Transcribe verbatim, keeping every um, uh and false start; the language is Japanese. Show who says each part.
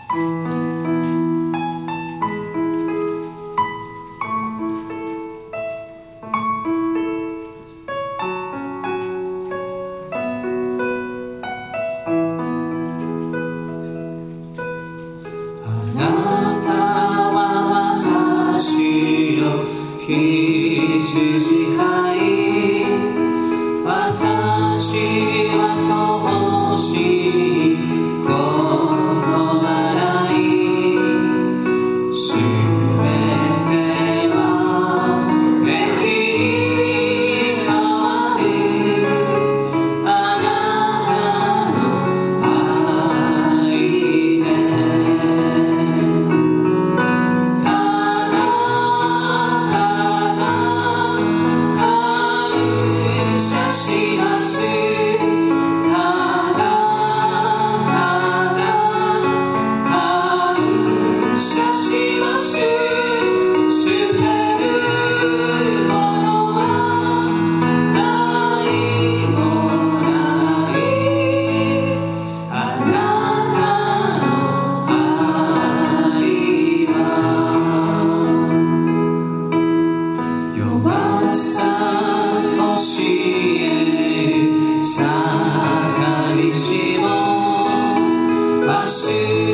Speaker 1: 羊飼い、私は乏しいことならいい、すべては益に変わる、あなたの愛でただただ感謝します。ただただ感謝します。捨てるものは何もない、あなたの愛は弱さ教え探りしも忘れ